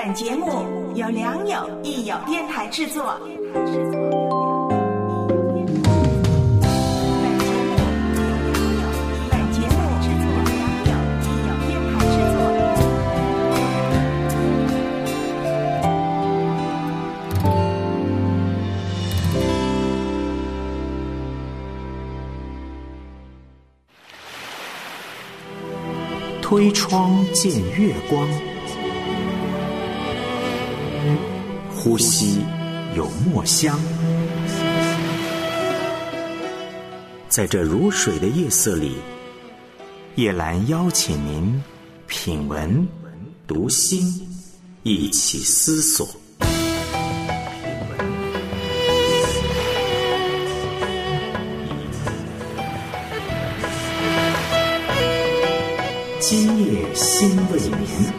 本节目由良友益友电台制作。 推窗见月光，呼吸有墨香。在这如水的夜色里，叶兰邀请您品文读心，一起思索。今夜心未眠。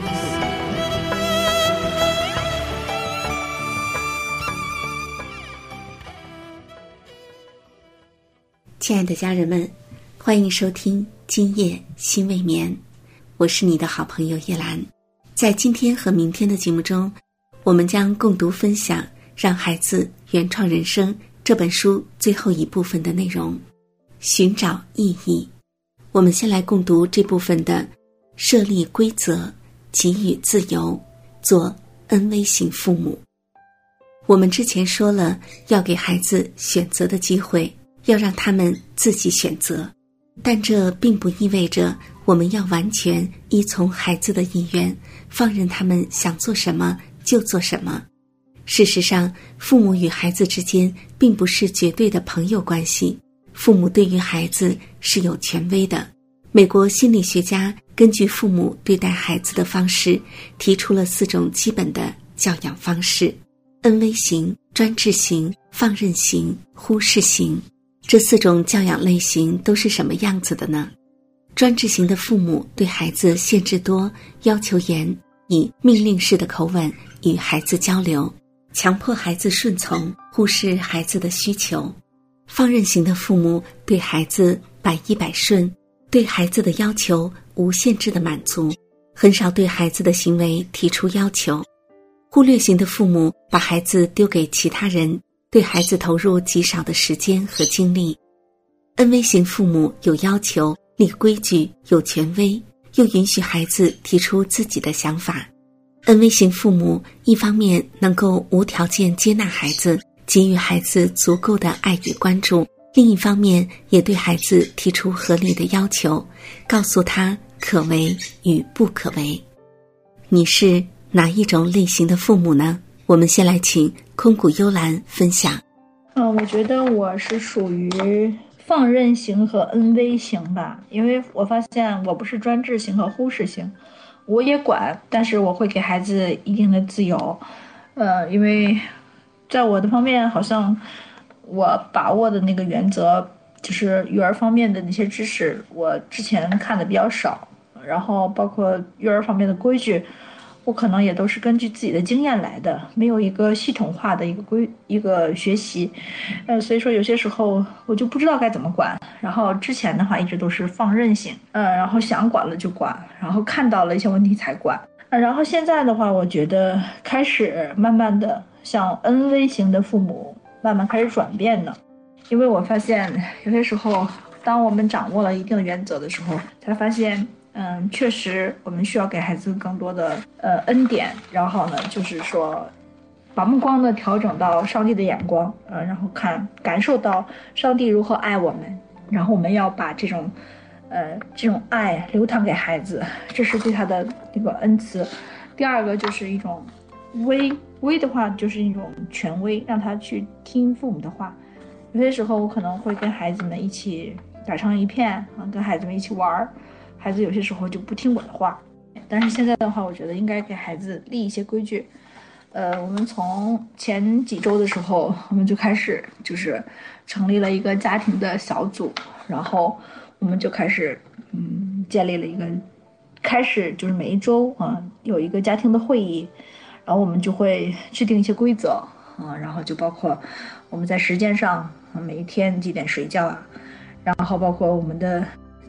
亲爱的家人们，欢迎收听今夜心未眠，我是你的好朋友叶兰。在今天和明天的节目中，我们将共读分享《让孩子原创人生》这本书最后一部分的内容，寻找意义。我们先来共读这部分的设立规则，给予自由，做恩威型父母。我们之前说了，要给孩子选择的机会，要让他们自己选择，但这并不意味着我们要完全依从孩子的意愿，放任他们想做什么就做什么。事实上，父母与孩子之间并不是绝对的朋友关系，父母对于孩子是有权威的。美国心理学家根据父母对待孩子的方式，提出了4种基本的教养方式：恩威型、专制型、放任型、忽视型。这4种教养类型都是什么样子的呢？专制型的父母对孩子限制多，要求严，以命令式的口吻与孩子交流，强迫孩子顺从，忽视孩子的需求。放任型的父母对孩子百依百顺，对孩子的要求无限制的满足，很少对孩子的行为提出要求。忽略型的父母把孩子丢给其他人，对孩子投入极少的时间和精力。恩威型父母有要求，立规矩，有权威，又允许孩子提出自己的想法。恩威型父母一方面能够无条件接纳孩子，给予孩子足够的爱与关注，另一方面也对孩子提出合理的要求，告诉他可为与不可为。你是哪一种类型的父母呢？我们先来请空谷幽兰分享。 我觉得我是属于放任型和恩威型吧，因为我发现我不是专制型和忽视型，我也管，但是我会给孩子一定的自由。因为在我的方面，好像我把握的那个原则就是育儿方面的那些知识，我之前看的比较少，然后包括育儿方面的规矩，我可能也都是根据自己的经验来的，没有一个系统化的一个学习，所以说有些时候我就不知道该怎么管。然后之前的话一直都是放任型，然后想管了就管，然后看到了一些问题才管。然后现在的话，我觉得开始慢慢的像恩威型的父母慢慢开始转变了，因为我发现有些时候，当我们掌握了一定的原则的时候，才发现，确实我们需要给孩子更多的恩典，然后呢，就是说，把目光呢调整到上帝的眼光，然后感受到上帝如何爱我们，然后我们要把这种爱流淌给孩子，这是对他的那个恩赐。第二个就是一种威的话，就是一种权威，让他去听父母的话。有些时候我可能会跟孩子们一起打成一片，跟孩子们一起玩，孩子有些时候就不听我的话。但是现在的话，我觉得应该给孩子立一些规矩。我们从前几周的时候，我们就开始就是成立了一个家庭的小组，然后我们就开始建立了一个，开始就是每一周有一个家庭的会议，然后我们就会制定一些规则然后就包括我们在时间上每一天几点睡觉然后包括我们的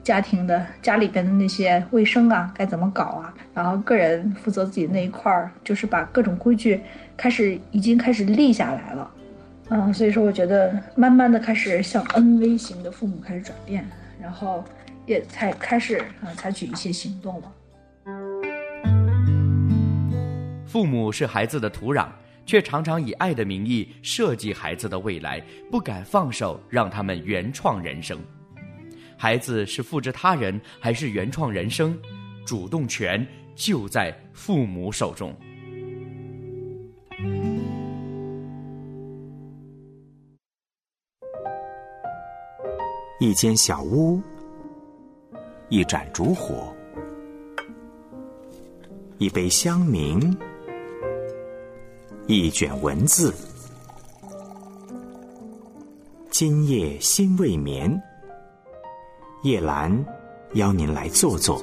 家里边的那些卫生啊该怎么搞啊，然后个人负责自己那一块儿，就是把各种规矩已经开始立下来了。所以说我觉得慢慢的开始向 NV 型的父母开始转变，然后也才开始采取一些行动了。 父母是孩子的土壤，却常常以爱的名义设计孩子的未来，不敢放手让他们原创人生。孩子是复制他人还是原创人生，主动权就在父母手中。 一间小屋，一盏烛火，一杯香茗，一卷文字。今夜心未眠，叶兰邀您来坐坐。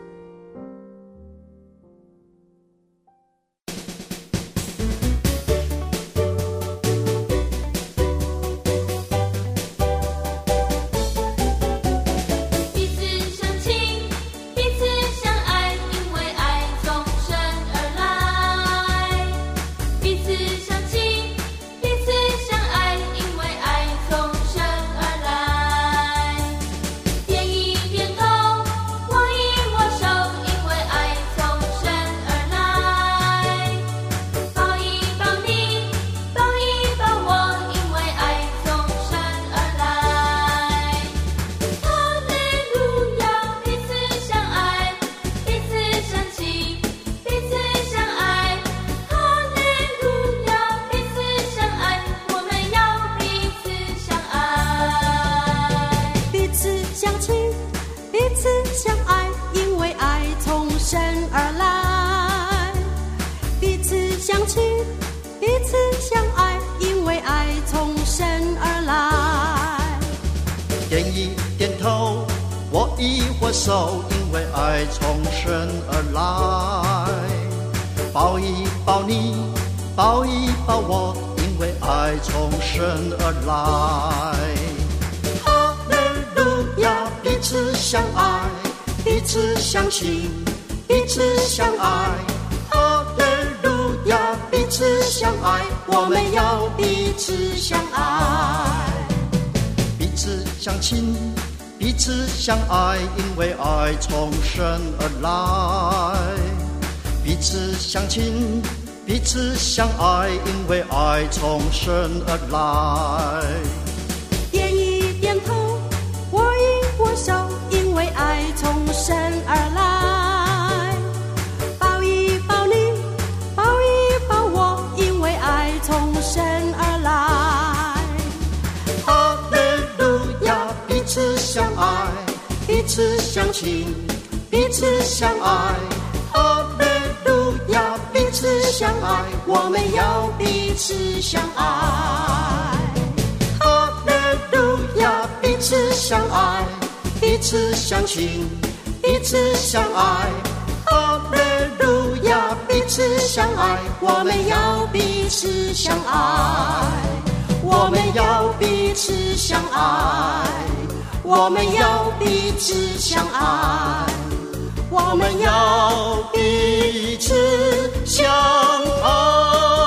手，因为爱从生而来，抱一抱你，抱一抱我，因为爱从生而来。哈利路亚，彼此相爱，彼此相亲，彼此相爱。哈利路亚，彼此相爱，我们要彼此相爱，彼此相亲，彼此相爱，因为爱从生而来。彼此相亲，彼此相爱，因为爱从生而来。 点一点头，握一握手，因为爱从生而来。抱一抱你，抱一抱我，因为爱从生而来。 哈利路亚，彼此相爱，彼此相亲，彼此相爱。哈利路亚，彼此相爱，我们要彼此相爱。哈利路亚，彼此相爱，彼此相亲，彼此相爱。哈利路亚，彼此相爱，我们要彼此相爱，我们要彼此相爱，我们要彼此相爱，我们要彼此相爱。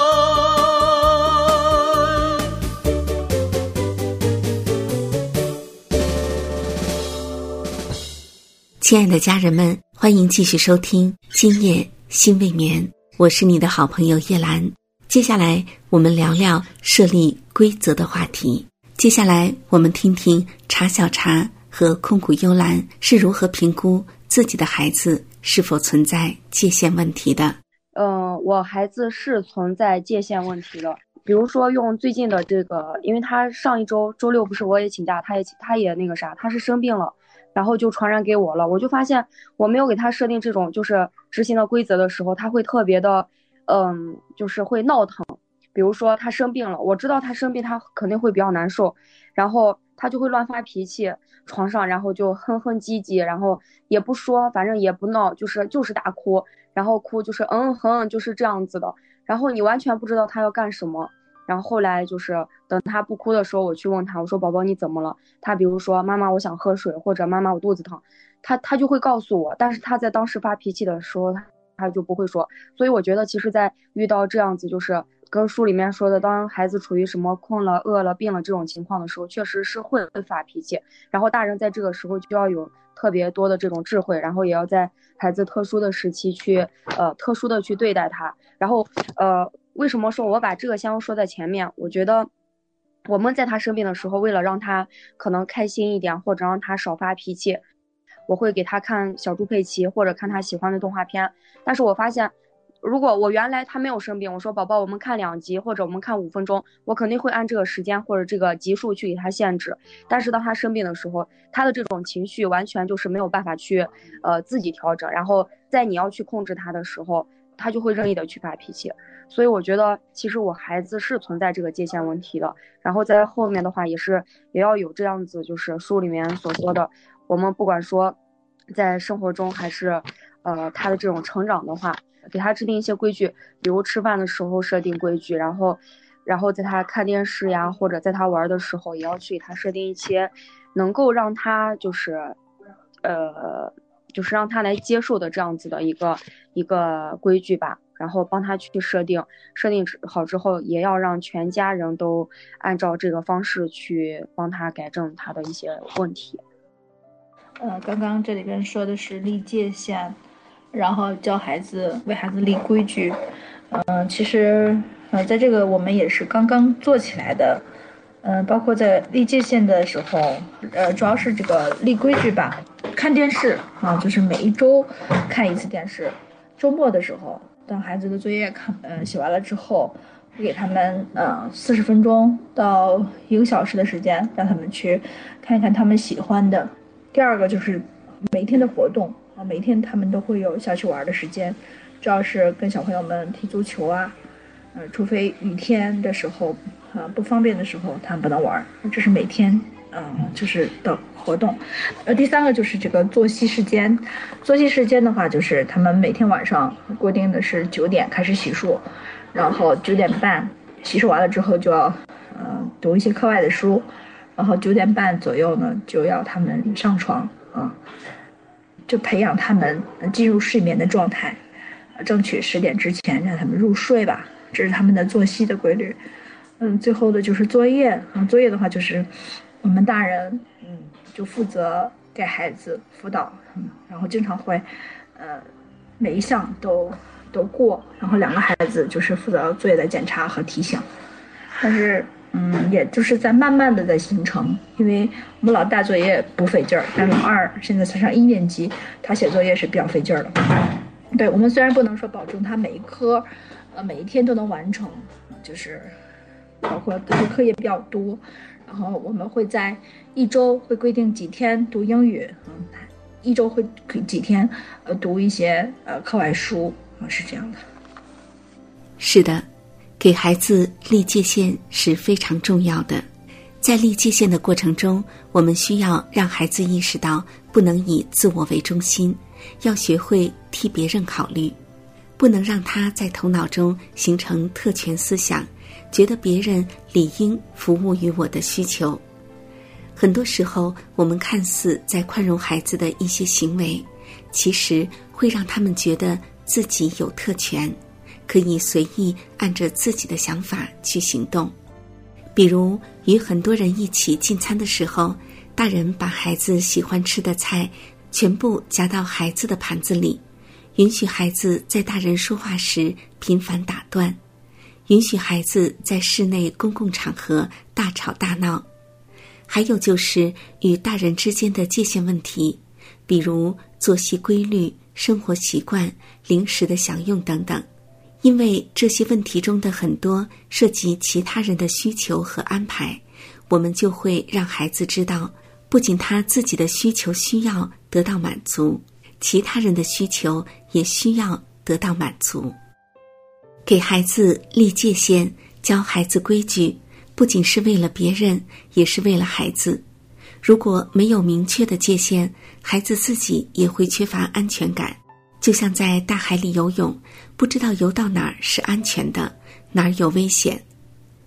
亲爱的家人们，欢迎继续收听今夜心未眠，我是你的好朋友叶兰。接下来我们聊聊设立规则的话题。接下来我们听听茶小茶和空谷幽兰是如何评估自己的孩子是否存在界限问题的。 我孩子是存在界限问题的。比如说用最近的这个，因为他上一周周六不是我也请假，他也那个啥，他是生病了，然后就传染给我了。我就发现我没有给他设定这种就是执行的规则的时候，他会特别的就是会闹腾。比如说他生病了，我知道他生病他肯定会比较难受，然后他就会乱发脾气，床上然后就哼哼唧唧，然后也不说，反正也不闹，就是大哭，然后哭就是就是这样子的，然后你完全不知道他要干什么， 然后后来就是等他不哭的时候，我去问他，我说宝宝你怎么了？他比如说妈妈我想喝水，或者妈妈我肚子疼，他就会告诉我，但是他在当时发脾气的时候他就不会说。所以我觉得其实在遇到这样子就是跟书里面说的，当孩子处于什么困了、饿了、病了这种情况的时候，确实是会发脾气，然后大人在这个时候就要有特别多的这种智慧，然后也要在孩子特殊的时期去特殊的去对待他。然后为什么说我把这个先说在前面？我觉得我们在他生病的时候，为了让他可能开心一点，或者让他少发脾气，我会给他看小猪佩奇或者看他喜欢的动画片。但是我发现如果我原来他没有生病，我说宝宝我们看2集或者我们看5分钟，我肯定会按这个时间或者这个集数去给他限制。但是当他生病的时候，他的这种情绪完全就是没有办法去自己调整，然后在你要去控制他的时候，他就会任意的去发脾气。所以我觉得其实我孩子是存在这个界限问题的。然后在后面的话也要有这样子，就是书里面所说的，我们不管说在生活中还是他的这种成长的话，给他制定一些规矩，比如吃饭的时候设定规矩，然后在他看电视呀，或者在他玩的时候，也要去给他设定一些能够让他就是让他来接受的这样子的一个规矩吧。然后帮他去设定好之后，也要让全家人都按照这个方式去帮他改正他的一些问题。 刚刚这里边说的是立界限，然后为孩子立规矩。其实在这个我们也是刚刚做起来的。包括在立界限的时候，主要是这个立规矩吧。看电视啊，就是每一周看一次电视。周末的时候，当孩子的作业写完了之后，会给他们40分钟到1个小时的时间，让他们去看一看他们喜欢的。第二个就是每一天的活动啊，每天他们都会有下去玩的时间，主要是跟小朋友们踢足球啊，除非雨天的时候不方便的时候，他们不能玩，这是每天就是的活动。第三个就是这个作息时间。作息时间的话，就是他们每天晚上规定的是9点开始洗漱，然后9点半洗漱完了之后就要读一些课外的书，然后9点半左右呢就要他们上床就培养他们进入睡眠的状态，争取10点之前让他们入睡吧，这是他们的作息的规律。最后的就是作业作业的话就是我们大人就负责给孩子辅导，然后经常会每一项都过，然后2个孩子就是负责作业的检查和提醒。但是也就是在慢慢的在形成，因为我们老大作业不费劲儿，但老二现在才上1年级，他写作业是比较费劲儿的。对，我们虽然不能说保证他每一科每一天都能完成，就是包括课业比较多，然后我们会在1周会规定几天读英语，1周会几天读一些课外书是这样的。 是的，给孩子立界限是非常重要的。在立界限的过程中，我们需要让孩子意识到不能以自我为中心，要学会替别人考虑，不能让他在头脑中形成特权思想，觉得别人理应服务于我的需求。很多时候，我们看似在宽容孩子的一些行为，其实会让他们觉得自己有特权，可以随意按着自己的想法去行动。比如与很多人一起进餐的时候，大人把孩子喜欢吃的菜全部夹到孩子的盘子里，允许孩子在大人说话时频繁打断，允许孩子在室内公共场合大吵大闹。还有就是与大人之间的界限问题，比如作息规律、生活习惯、零食的享用等等。因为这些问题中的很多涉及其他人的需求和安排，我们就会让孩子知道，不仅他自己的需求需要得到满足，其他人的需求也需要得到满足。给孩子立界限，教孩子规矩，不仅是为了别人，也是为了孩子。如果没有明确的界限，孩子自己也会缺乏安全感。就像在大海里游泳，不知道游到哪儿是安全的，哪儿有危险。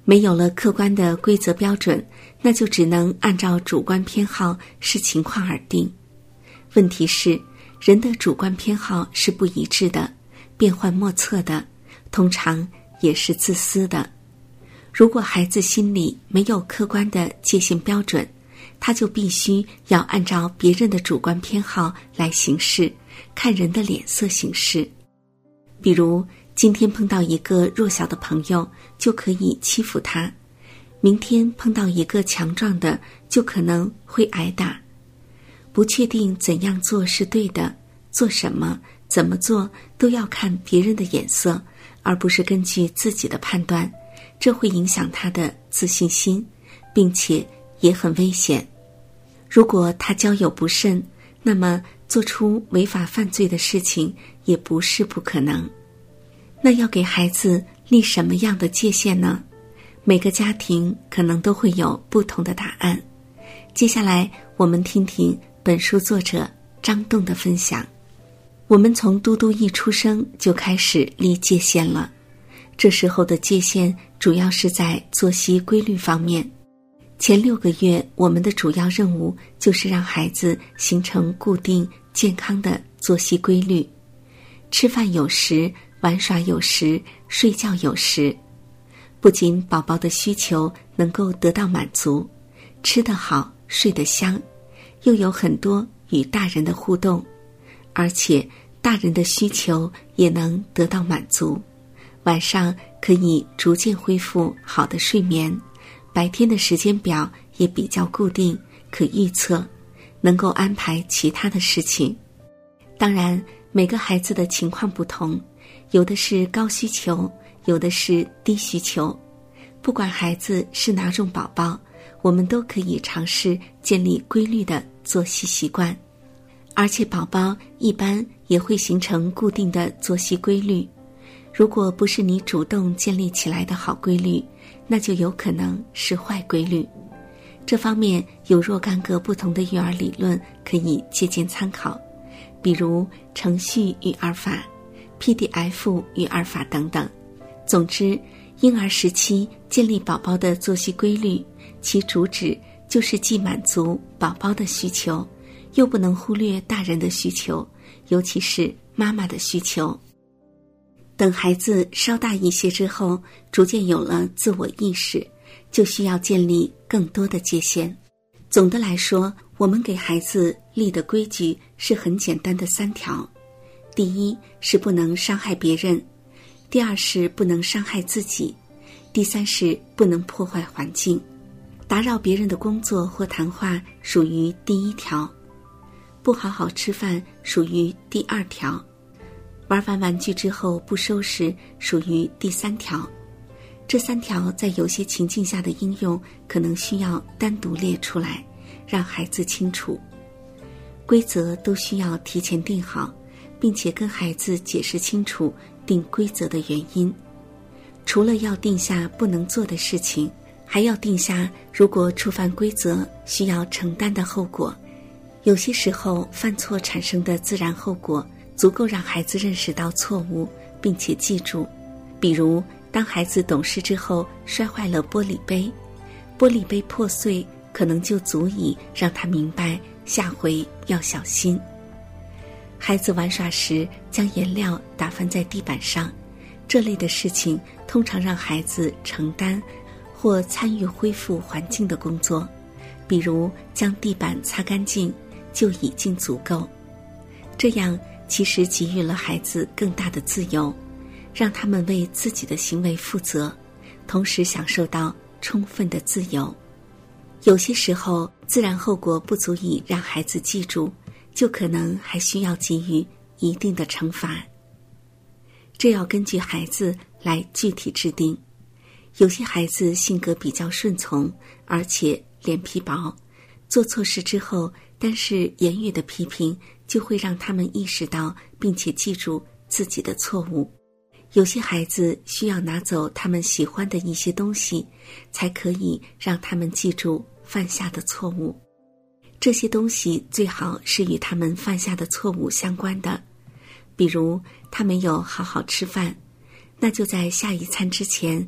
没有了客观的规则标准，那就只能按照主观偏好视情况而定。问题是，人的主观偏好是不一致的，变幻莫测的，通常也是自私的。如果孩子心里没有客观的界限标准，他就必须要按照别人的主观偏好来行事，看人的脸色行事。比如今天碰到一个弱小的朋友，就可以欺负他，明天碰到一个强壮的，就可能会挨打。不确定怎样做是对的，做什么怎么做都要看别人的眼色，而不是根据自己的判断，这会影响他的自信心，并且也很危险。如果他交友不慎，那么做出违法犯罪的事情也不是不可能。那要给孩子立什么样的界限呢？每个家庭可能都会有不同的答案。接下来我们听听本书作者张栋的分享。我们从嘟嘟一出生就开始立界限了，这时候的界限主要是在作息规律方面。前6个月，我们的主要任务就是让孩子形成固定健康的作息规律，吃饭有时，玩耍有时，睡觉有时。不仅宝宝的需求能够得到满足，吃得好，睡得香，又有很多与大人的互动，而且大人的需求也能得到满足。晚上可以逐渐恢复好的睡眠，白天的时间表也比较固定，可预测，能够安排其他的事情。当然，每个孩子的情况不同，有的是高需求，有的是低需求。不管孩子是哪种宝宝，我们都可以尝试建立规律的作息习惯。而且宝宝一般也会形成固定的作息规律。如果不是你主动建立起来的好规律，那就有可能是坏规律。这方面有若干个不同的育儿理论可以借鉴参考，比如程序育儿法、PDF 育儿法等等。总之，婴儿时期建立宝宝的作息规律，其主旨就是既满足宝宝的需求，又不能忽略大人的需求，尤其是妈妈的需求。等孩子稍大一些之后，逐渐有了自我意识，就需要建立更多的界限。总的来说，我们给孩子立的规矩是很简单的3条。第一是不能伤害别人，第二是不能伤害自己，第三是不能破坏环境。打扰别人的工作或谈话属于第1条，不好好吃饭属于第2条，玩完玩具之后不收拾属于第3条。这3条在有些情境下的应用可能需要单独列出来，让孩子清楚。规则都需要提前定好，并且跟孩子解释清楚定规则的原因。除了要定下不能做的事情，还要定下如果触犯规则需要承担的后果。有些时候犯错产生的自然后果足够让孩子认识到错误，并且记住。比如当孩子懂事之后摔坏了玻璃杯，玻璃杯破碎可能就足以让他明白下回要小心。孩子玩耍时将颜料打翻在地板上，这类的事情通常让孩子承担或参与恢复环境的工作，比如将地板擦干净就已经足够。这样其实给予了孩子更大的自由，让他们为自己的行为负责，同时享受到充分的自由。有些时候自然后果不足以让孩子记住，就可能还需要给予一定的惩罚。这要根据孩子来具体制定。有些孩子性格比较顺从，而且脸皮薄，做错事之后，但是言语的批评就会让他们意识到并且记住自己的错误。有些孩子需要拿走他们喜欢的一些东西，才可以让他们记住犯下的错误。这些东西最好是与他们犯下的错误相关的，比如他没有好好吃饭，那就在下一餐之前不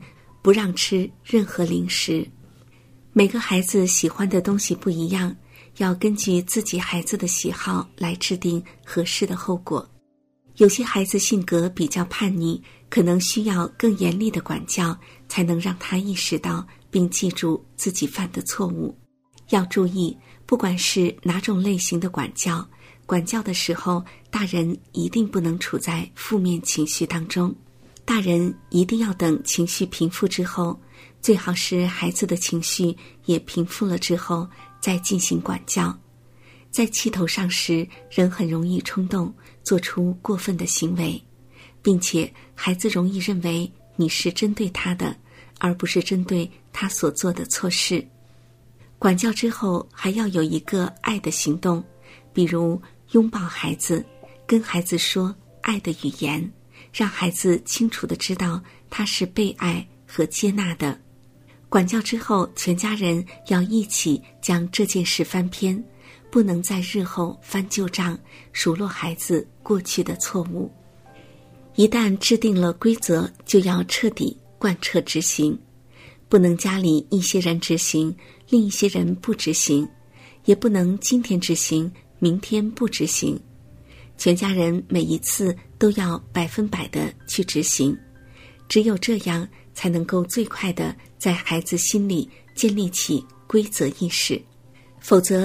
不让吃任何零食。每个孩子喜欢的东西不一样，要根据自己孩子的喜好来制定合适的后果。有些孩子性格比较叛逆，可能需要更严厉的管教，才能让他意识到并记住自己犯的错误。要注意，不管是哪种类型的管教的时候，大人一定不能处在负面情绪当中。大人一定要等情绪平复之后，最好是孩子的情绪也平复了之后再进行管教。在气头上时，人很容易冲动，做出过分的行为，并且孩子容易认为你是针对他的，而不是针对他所做的错事。管教之后还要有一个爱的行动，比如拥抱孩子，跟孩子说爱的语言，让孩子清楚地知道他是被爱和接纳的。管教之后，全家人要一起将这件事翻篇，不能在日后翻旧账，数落孩子过去的错误。一旦制定了规则，就要彻底贯彻执行，不能家里一些人执行，另一些人不执行，也不能今天执行，明天不执行。全家人每一次都要100%的去执行，只有这样才能够最快的在孩子心里建立起规则意识。否则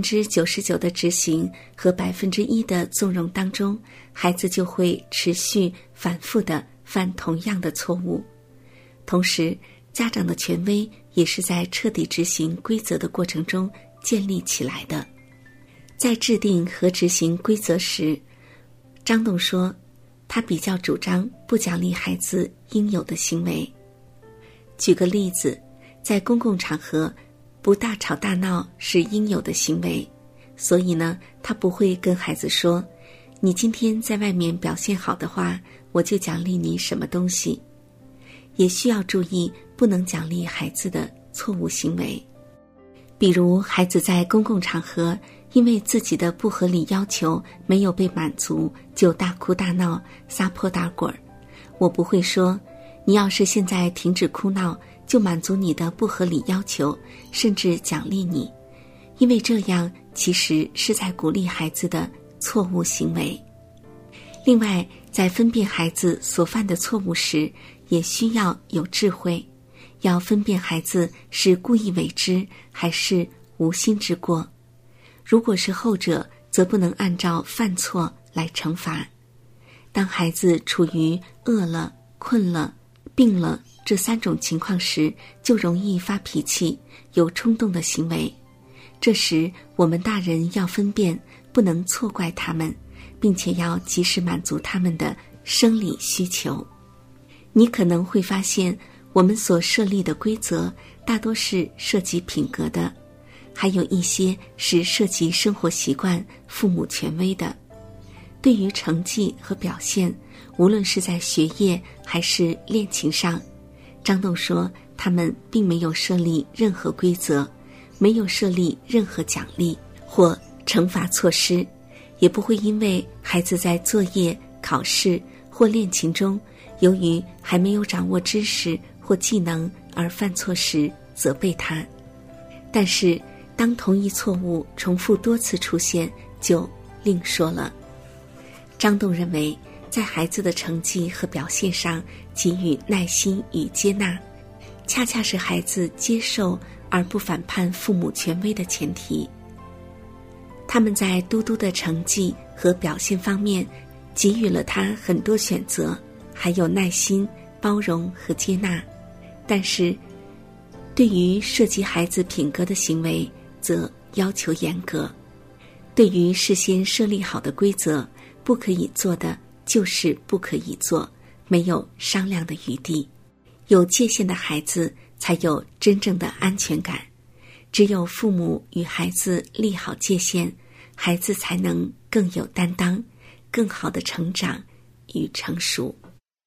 99%的执行和1%的纵容当中，孩子就会持续反复的犯同样的错误。同时，家长的权威也是在彻底执行规则的过程中建立起来的。在制定和执行规则时，张栋说，他比较主张不奖励孩子应有的行为。举个例子，在公共场合，不大吵大闹是应有的行为，所以呢，他不会跟孩子说，你今天在外面表现好的话，我就奖励你什么东西。也需要注意，不能奖励孩子的错误行为。比如，孩子在公共场合因为自己的不合理要求没有被满足，就大哭大闹、撒泼打滚。我不会说，你要是现在停止哭闹，就满足你的不合理要求，甚至奖励你，因为这样其实是在鼓励孩子的错误行为。另外，在分辨孩子所犯的错误时，也需要有智慧，要分辨孩子是故意为之还是无心之过。如果是后者，则不能按照犯错来惩罚。当孩子处于饿了、困了、病了这3种情况时，就容易发脾气，有冲动的行为。这时，我们大人要分辨，不能错怪他们，并且要及时满足他们的生理需求。你可能会发现，我们所设立的规则大多是涉及品格的，还有一些是涉及生活习惯、父母权威的。对于成绩和表现，无论是在学业还是恋情上，张栋说他们并没有设立任何规则，没有设立任何奖励或惩罚措施，也不会因为孩子在作业、考试或恋情中由于还没有掌握知识或技能而犯错时责备他。但是当同一错误重复多次出现，就另说了。张栋认为，在孩子的成绩和表现上给予耐心与接纳，恰恰是孩子接受而不反叛父母权威的前提。他们在嘟嘟的成绩和表现方面给予了他很多选择，还有耐心、包容和接纳。但是对于涉及孩子品格的行为，则要求严格。对于事先设立好的规则，不可以做的就是不可以做，没有商量的余地。有界限的孩子才有真正的安全感。只有父母与孩子立好界限，孩子才能更有担当，更好的成长与成熟。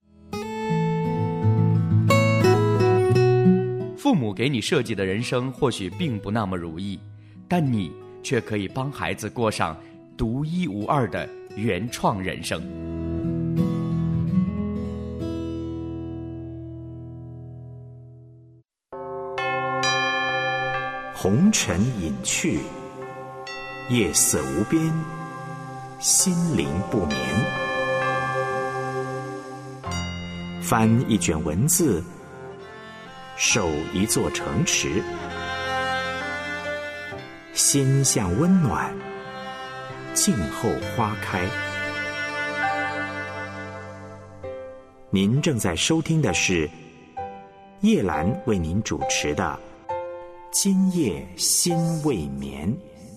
父母给你设计的人生或许并不那么如意，但你却可以帮孩子过上独一无二的原创人生。 红尘隐去，夜色无边，心灵不眠。翻一卷文字，守一座城池，心向温暖，静候花开。您正在收听的是叶兰为您主持的《今夜心未眠》。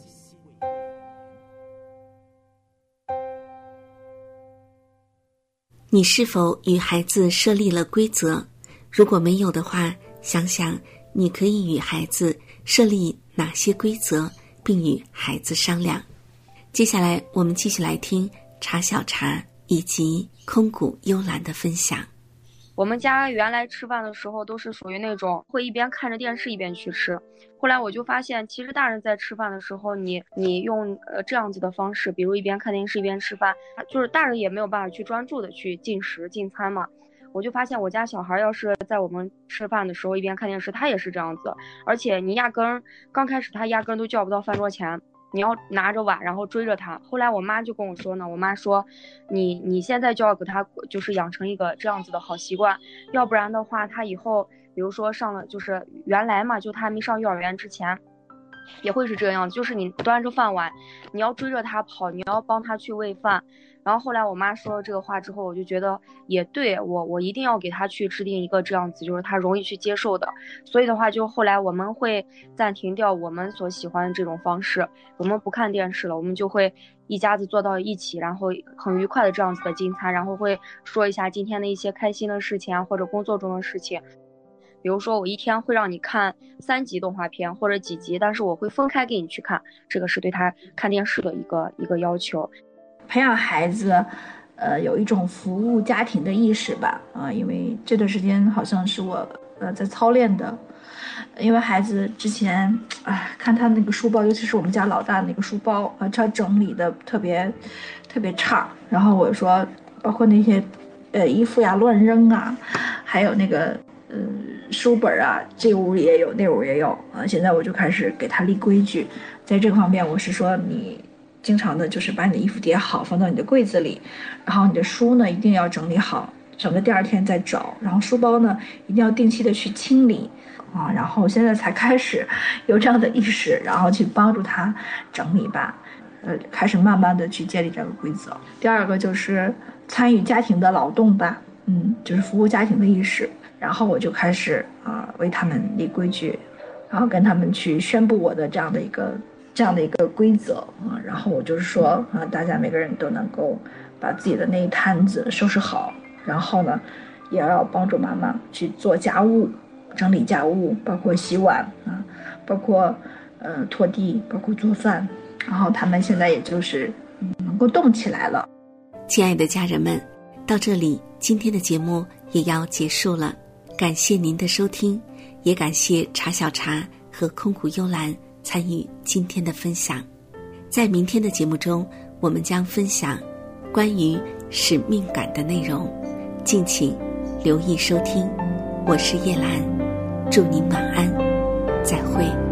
你是否与孩子设立了规则？如果没有的话，想想你可以与孩子设立哪些规则，并与孩子商量。接下来我们继续来听茶小茶以及空谷幽兰的分享。 我们家原来吃饭的时候都是属于那种会一边看着电视一边去吃，后来我就发现其实大人在吃饭的时候，你用这样子的方式，比如一边看电视一边吃饭，就是大人也没有办法去专注的去进食进餐嘛。我就发现我家小孩要是在我们吃饭的时候一边看电视，他也是这样子，而且你刚开始他压根都叫不到饭桌前，你要拿着碗然后追着他。后来我妈就跟我说呢，我妈说你现在就要给他就是养成一个这样子的好习惯，要不然的话他以后比如说上了，就是原来嘛，就他还没上幼儿园之前也会是这个样子，就是你端着饭碗你要追着他跑，你要帮他去喂饭。然后后来我妈说了这个话之后，我就觉得也对，我一定要给他去制定一个这样子就是他容易去接受的。所以的话就后来我们会暂停掉我们所喜欢的这种方式，我们不看电视了，我们就会一家子坐到一起，然后很愉快的这样子的进餐，然后会说一下今天的一些开心的事情啊，或者工作中的事情。比如说我一天会让你看3集动画片或者几集，但是我会分开给你去看，这个是对他看电视的一个要求。 培养孩子有一种服务家庭的意识吧，因为这段时间好像是我在操练的。因为孩子之前看他那个书包，尤其是我们家老大那个书包他整理的特别差，然后我说包括那些衣服呀乱扔啊，还有那个书本啊，这屋也有那屋也有现在我就开始给他立规矩。在这个方面我是说，你经常的就是把你的衣服叠好放到你的柜子里，然后你的书呢一定要整理好，省得第二天再找，然后书包呢一定要定期的去清理然后现在才开始有这样的意识，然后去帮助他整理吧，开始慢慢的去建立这个规则。第二个就是参与家庭的劳动吧，就是服务家庭的意识。然后我就开始为他们立规矩，然后跟他们去宣布我的这样的一个规则然后我就是说大家每个人都能够把自己的那一摊子收拾好，然后呢也要帮助妈妈去做家务，整理家务，包括洗碗包括拖地，包括做饭。然后他们现在也就是能够动起来了。 亲爱的家人们，到这里今天的节目也要结束了，感谢您的收听，也感谢茶小茶和空谷幽兰参与今天的分享。在明天的节目中，我们将分享关于使命感的内容，敬请留意收听。我是叶兰，祝您晚安，再会。